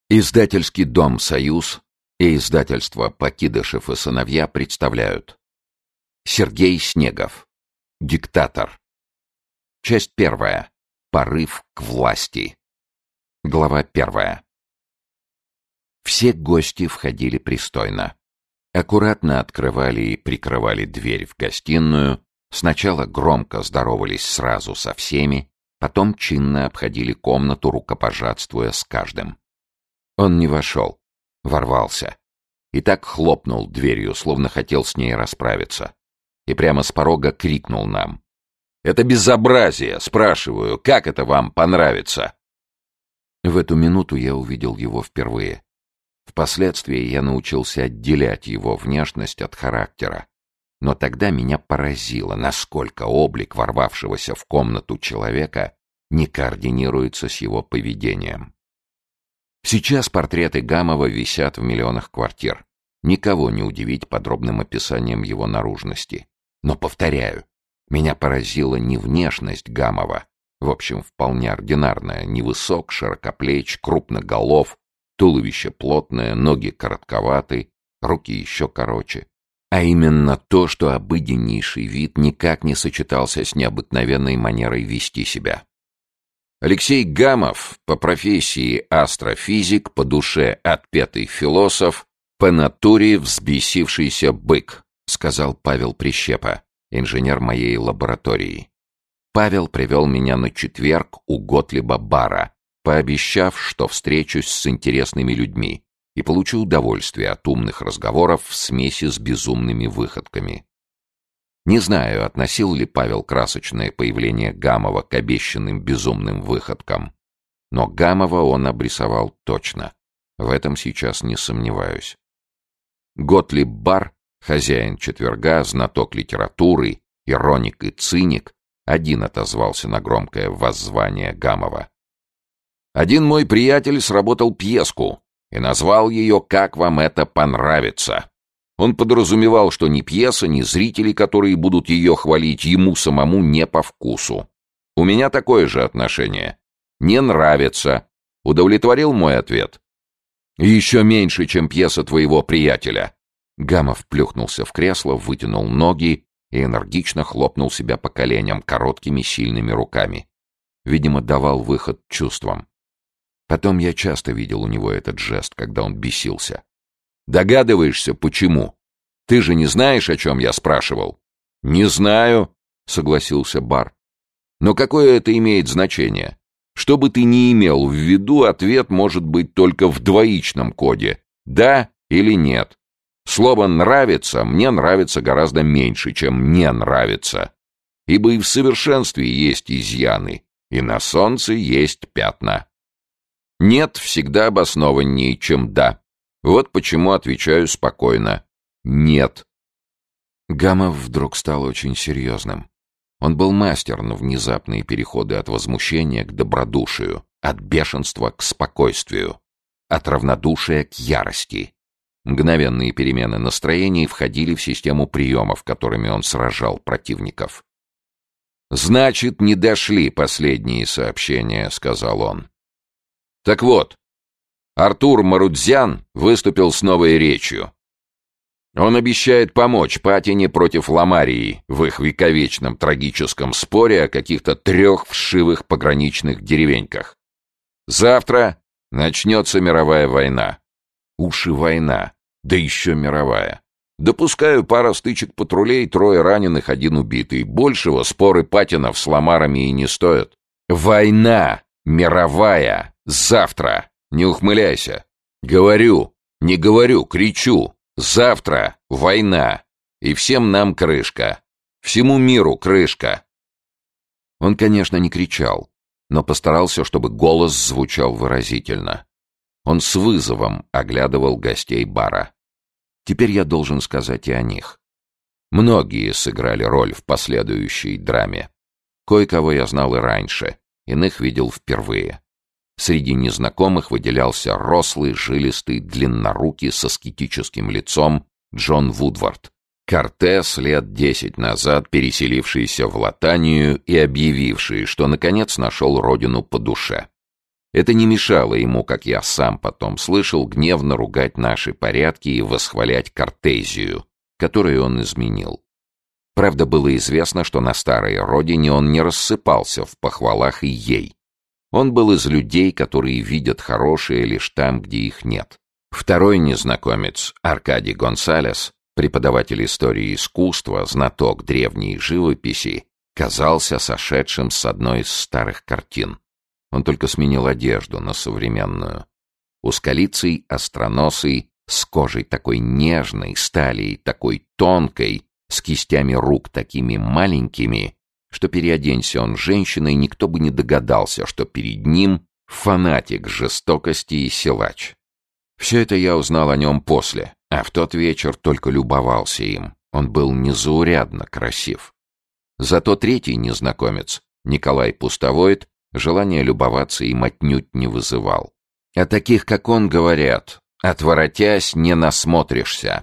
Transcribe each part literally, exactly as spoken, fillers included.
Издательский дом «Союз» и издательство «Покидышев и сыновья» представляют Сергей Снегов. Диктатор. Часть первая. Порыв к власти. Глава первая. Все гости входили пристойно. Аккуратно открывали и прикрывали дверь в гостиную, сначала громко здоровались сразу со всеми, потом чинно обходили комнату, рукопожатствуя с каждым. Он не вошел, ворвался. И так хлопнул дверью, словно хотел с ней расправиться. И прямо с порога крикнул нам: «Это безобразие! Спрашиваю, как это вам понравится?» В эту минуту я увидел его впервые. Впоследствии я научился отделять его внешность от характера. Но тогда меня поразило, насколько облик ворвавшегося в комнату человека не координируется с его поведением. Сейчас портреты Гамова висят в миллионах квартир. Никого не удивить подробным описанием его наружности. Но, повторяю, меня поразила не внешность Гамова, в общем, вполне ординарная, невысок, широкоплеч, крупноголов, туловище плотное, ноги коротковаты, руки еще короче. А именно то, что обыденнейший вид никак не сочетался с необыкновенной манерой вести себя. Алексей Гамов, по профессии астрофизик, по душе отпетый философ, по натуре взбесившийся бык, сказал Павел Прищепа, инженер моей лаборатории. Павел привел меня на четверг у Готлиба бара, пообещав, что встречусь с интересными людьми и получу удовольствие от умных разговоров в смеси с безумными выходками. Не знаю, относил ли Павел красочное появление Гамова к обещанным безумным выходкам, но Гамова он обрисовал точно. В этом сейчас не сомневаюсь. Готлиб бар, хозяин четверга, знаток литературы, ироник и циник, один отозвался на громкое воззвание Гамова. «Один мой приятель сработал пьеску и назвал ее «Как вам это понравится». Он подразумевал, что ни пьеса, ни зрители, которые будут ее хвалить, ему самому не по вкусу. У меня такое же отношение. Не нравится. Удовлетворил мой ответ? Еще меньше, чем пьеса твоего приятеля. Гамов плюхнулся в кресло, вытянул ноги и энергично хлопнул себя по коленям короткими сильными руками. Видимо, давал выход чувствам. Потом я часто видел у него этот жест, когда он бесился. Догадываешься, почему? Ты же не знаешь, о чем я спрашивал? Не знаю, согласился бар. Но какое это имеет значение? Что бы ты ни имел в виду, ответ может быть только в двоичном коде. Да или нет. Слово «нравится» мне нравится гораздо меньше, чем «не нравится». Ибо и в совершенстве есть изъяны, и на солнце есть пятна. «Нет» всегда обоснованнее, чем «да». Вот почему отвечаю спокойно. Нет. Гамов вдруг стал очень серьезным. Он был мастер на внезапные переходы от возмущения к добродушию, от бешенства к спокойствию, от равнодушия к ярости. Мгновенные перемены настроений входили в систему приемов, которыми он сражал противников. «Значит, не дошли последние сообщения», — сказал он. «Так вот, Артур Марудзян выступил с новой речью. Он обещает помочь Патине против Ламарии в их вековечном трагическом споре о каких-то трех вшивых пограничных деревеньках. Завтра начнется мировая война. Уж и война, да еще мировая. Допускаю, пара стычек патрулей, трое раненых, один убитый. Большего споры Патинов с Ламарами и не стоят. Война мировая завтра. Не ухмыляйся. Говорю, не говорю, кричу. Завтра война. И всем нам крышка. Всему миру крышка. Он, конечно, не кричал, но постарался, чтобы голос звучал выразительно. Он с вызовом оглядывал гостей бара. Теперь я должен сказать и о них. Многие сыграли роль в последующей драме. Кое-кого я знал и раньше, иных видел впервые. Среди незнакомых выделялся рослый, жилистый, длиннорукий с аскетическим лицом Джон Вудвард. Кортес, лет десять назад переселившийся в Латанию и объявивший, что наконец нашел родину по душе. Это не мешало ему, как я сам потом слышал, гневно ругать наши порядки и восхвалять Кортезию, которую он изменил. Правда, было известно, что на старой родине он не рассыпался в похвалах и ей. Он был из людей, которые видят хорошее лишь там, где их нет. Второй незнакомец, Аркадий Гонсалес, преподаватель истории искусства, знаток древней живописи, казался сошедшим с одной из старых картин. Он только сменил одежду на современную. Узколицый, остроносый, с кожей такой нежной, с талией такой тонкой, с кистями рук такими маленькими, что переоденься он женщиной, никто бы не догадался, что перед ним фанатик жестокости и силач. Все это я узнал о нем после, а в тот вечер только любовался им. Он был незаурядно красив. Зато третий незнакомец, Николай Пустовойт, желания любоваться им отнюдь не вызывал. О таких, как он, говорят, отворотясь, не насмотришься.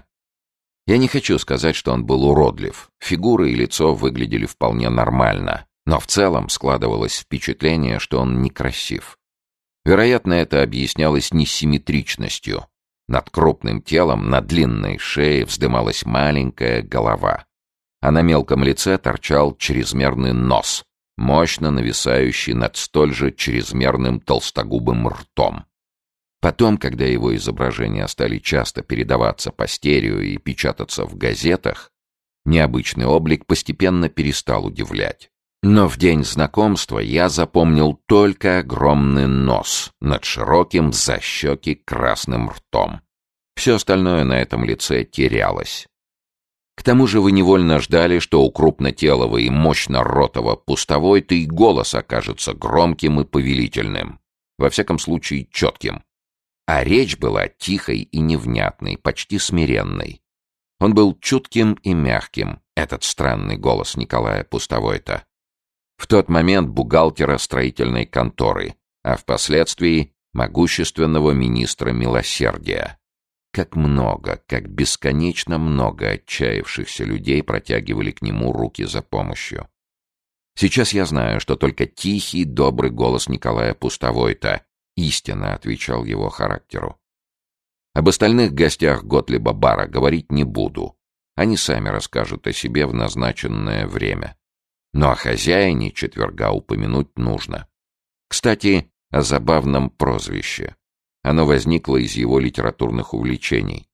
Я не хочу сказать, что он был уродлив. Фигура и лицо выглядели вполне нормально, но в целом складывалось впечатление, что он некрасив. Вероятно, это объяснялось несимметричностью. Над крупным телом, на длинной шее вздымалась маленькая голова, а на мелком лице торчал чрезмерный нос, мощно нависающий над столь же чрезмерным толстогубым ртом. Потом, когда его изображения стали часто передаваться по стерео и печататься в газетах, необычный облик постепенно перестал удивлять. Но в день знакомства я запомнил только огромный нос над широким за щеки красным ртом. Все остальное на этом лице терялось. К тому же вы невольно ждали, что у крупнотелого и мощно-ротого Пустовойта и голос окажется громким и повелительным, во всяком случае четким. А речь была тихой и невнятной, почти смиренной. Он был чутким и мягким, этот странный голос Николая Пустовойта. В тот момент бухгалтера строительной конторы, а впоследствии могущественного министра милосердия. Как много, как бесконечно много отчаявшихся людей протягивали к нему руки за помощью. Сейчас я знаю, что только тихий, добрый голос Николая Пустовойта истинно отвечал его характеру. Об остальных гостях Готлиба бара говорить не буду. Они сами расскажут о себе в назначенное время. Но о хозяине четверга упомянуть нужно. Кстати, о забавном прозвище. Оно возникло из его литературных увлечений.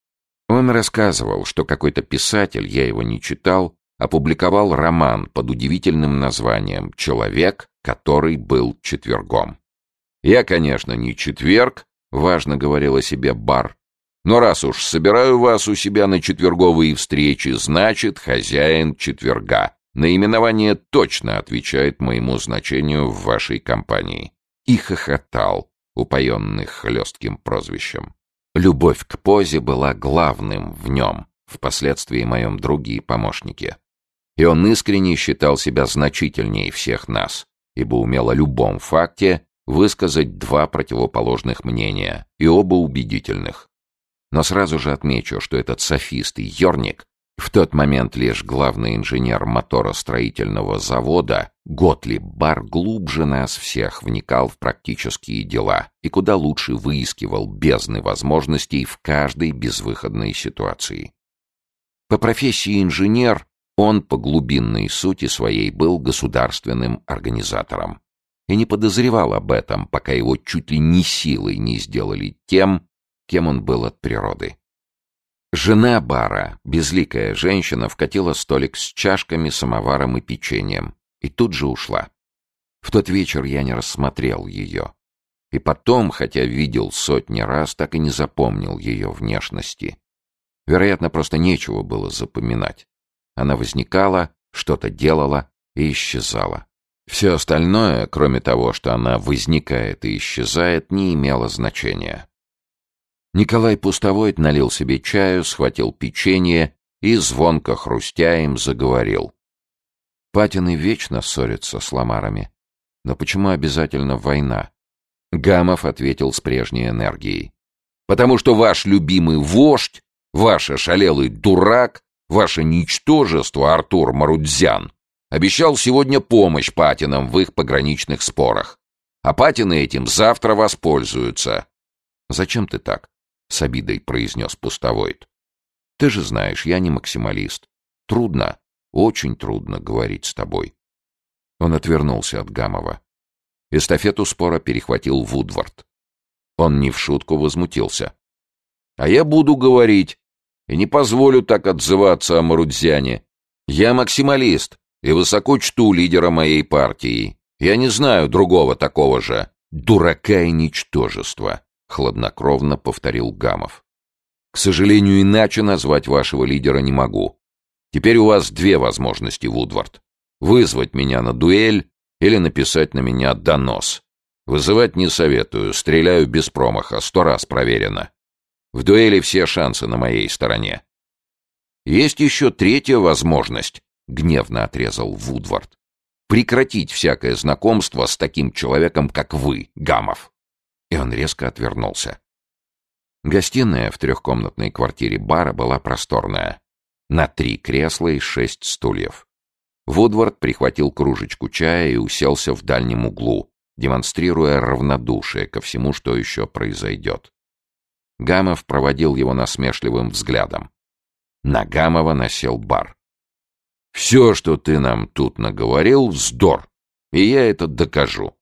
Он рассказывал, что какой-то писатель, я его не читал, опубликовал роман под удивительным названием «Человек, который был четвергом». «Я, конечно, не четверг», — важно говорил о себе бар, «но раз уж собираю вас у себя на четверговые встречи, значит, хозяин четверга. Наименование точно отвечает моему значению в вашей компании». И хохотал, упоенный хлестким прозвищем. Любовь к позе была главным в нем, впоследствии моем друге и помощнике. И он искренне считал себя значительнее всех нас, ибо умел о любом факте высказать два противоположных мнения, и оба убедительных. Но сразу же отмечу, что этот софист и ёрник, в тот момент лишь главный инженер моторостроительного завода, Готлиб бар глубже нас всех вникал в практические дела и куда лучше выискивал бездны возможностей в каждой безвыходной ситуации. По профессии инженер он по глубинной сути своей был государственным организатором и не подозревал об этом, пока его чуть ли не силой не сделали тем, кем он был от природы. Жена бара, безликая женщина, вкатила столик с чашками, самоваром и печеньем, и тут же ушла. В тот вечер я не рассмотрел ее. И потом, хотя видел сотни раз, так и не запомнил ее внешности. Вероятно, просто нечего было запоминать. Она возникала, что-то делала и исчезала. Все остальное, кроме того, что она возникает и исчезает, не имело значения. Николай Пустовойт налил себе чаю, схватил печенье и, звонко хрустя им, заговорил. Патины вечно ссорятся с ламарами. Но почему обязательно война? Гамов ответил с прежней энергией. Потому что ваш любимый вождь, ваш ошалелый дурак, ваше ничтожество Артур Марудзян обещал сегодня помощь Патинам в их пограничных спорах. А Патины этим завтра воспользуются. «Зачем ты так?» — с обидой произнес Пустовойт. «Ты же знаешь, я не максималист. Трудно, очень трудно говорить с тобой». Он отвернулся от Гамова. Эстафету спора перехватил Вудвард. Он не в шутку возмутился. «А я буду говорить, и не позволю так отзываться о Марудзяне. Я максималист и высоко чту лидера моей партии. Я не знаю другого такого же дурака и ничтожества», — хладнокровно повторил Гамов. «К сожалению, иначе назвать вашего лидера не могу. Теперь у вас две возможности, Вудвард. Вызвать меня на дуэль или написать на меня донос. Вызывать не советую, стреляю без промаха, сто раз проверено. В дуэли все шансы на моей стороне». «Есть еще третья возможность», — гневно отрезал Вудвард. «Прекратить всякое знакомство с таким человеком, как вы, Гамов». И он резко отвернулся. Гостиная в трехкомнатной квартире бара была просторная. На три кресла и шесть стульев. Вудвард прихватил кружечку чая и уселся в дальнем углу, демонстрируя равнодушие ко всему, что еще произойдет. Гамов проводил его насмешливым взглядом. На Гамова насел бар. «Все, что ты нам тут наговорил, вздор, и я это докажу.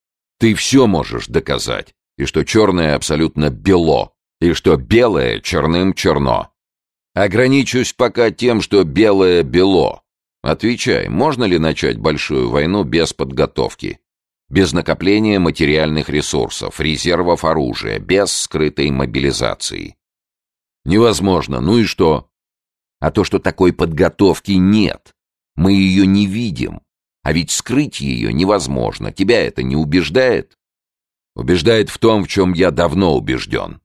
Ты все можешь доказать, и что черное абсолютно бело, и что белое черным черно. Ограничусь пока тем, что белое бело. Отвечай, можно ли начать большую войну без подготовки? Без накопления материальных ресурсов, резервов оружия, без скрытой мобилизации?» «Невозможно. Ну и что?» «А то, что такой подготовки нет. Мы ее не видим. А ведь скрыть ее невозможно. Тебя это не убеждает?» «Убеждает в том, в чем я давно убежден.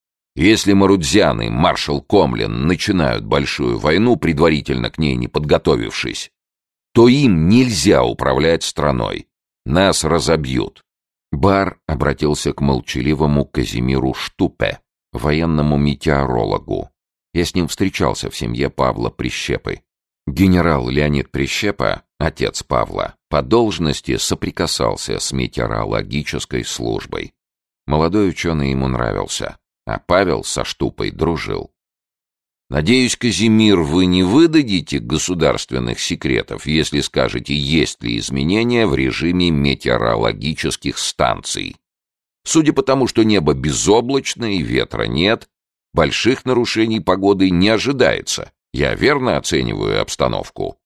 Если Марудзян и маршал Комлин начинают большую войну, предварительно к ней не подготовившись, то им нельзя управлять страной. Нас разобьют». Бар обратился к молчаливому Казимиру Штупе, военному метеорологу. Я с ним встречался в семье Павла Прищепы. Генерал Леонид Прищепа, отец Павла, по должности соприкасался с метеорологической службой. Молодой ученый ему нравился, а Павел со Штупой дружил. «Надеюсь, Казимир, вы не выдадите государственных секретов, если скажете, есть ли изменения в режиме метеорологических станций. Судя по тому, что небо безоблачно и ветра нет, больших нарушений погоды не ожидается. Я верно оцениваю обстановку?»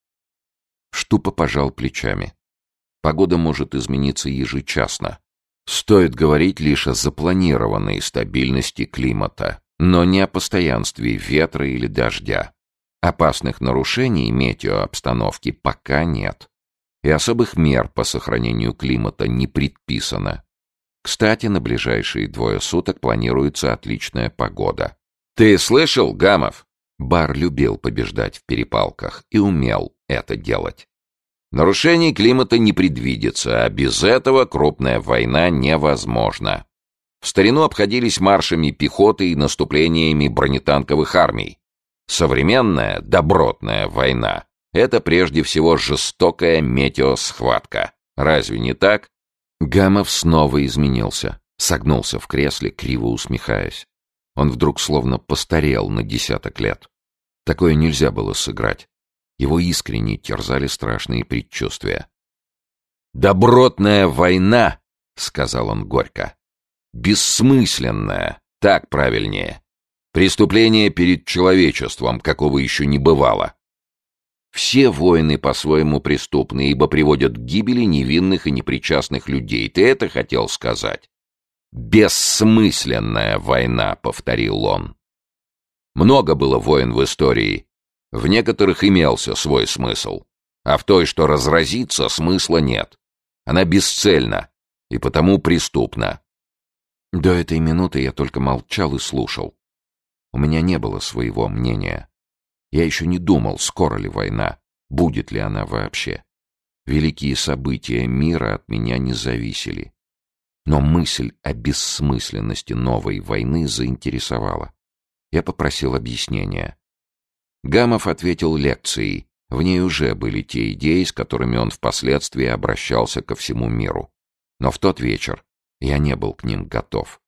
Штупа пожал плечами. Погода может измениться ежечасно. Стоит говорить лишь о запланированной стабильности климата, но не о постоянстве ветра или дождя. Опасных нарушений метеообстановки пока нет. И особых мер по сохранению климата не предписано. Кстати, на ближайшие двое суток планируется отличная погода. «Ты слышал, Гамов?» Бар любил побеждать в перепалках и умел это делать. «Нарушений климата не предвидится, а без этого крупная война невозможна. В старину обходились маршами пехоты и наступлениями бронетанковых армий. Современная добротная война — это прежде всего жестокая метеосхватка. Разве не так?» Гамов снова изменился, согнулся в кресле, криво усмехаясь. Он вдруг словно постарел на десяток лет. Такое нельзя было сыграть. Его искренне терзали страшные предчувствия. «Добротная война», — сказал он горько, — «бессмысленная, так правильнее. Преступление перед человечеством, какого еще не бывало. Все войны по-своему преступны, ибо приводят к гибели невинных и непричастных людей. Ты это хотел сказать?» «Бессмысленная война», — повторил он. «Много было войн в истории. В некоторых имелся свой смысл, а в той, что разразится, смысла нет. Она бесцельна и потому преступна». До этой минуты я только молчал и слушал. У меня не было своего мнения. Я еще не думал, скоро ли война, будет ли она вообще. Великие события мира от меня не зависели. Но мысль о бессмысленности новой войны заинтересовала. Я попросил объяснения. Гамов ответил лекцией. В ней уже были те идеи, с которыми он впоследствии обращался ко всему миру. Но в тот вечер я не был к ним готов.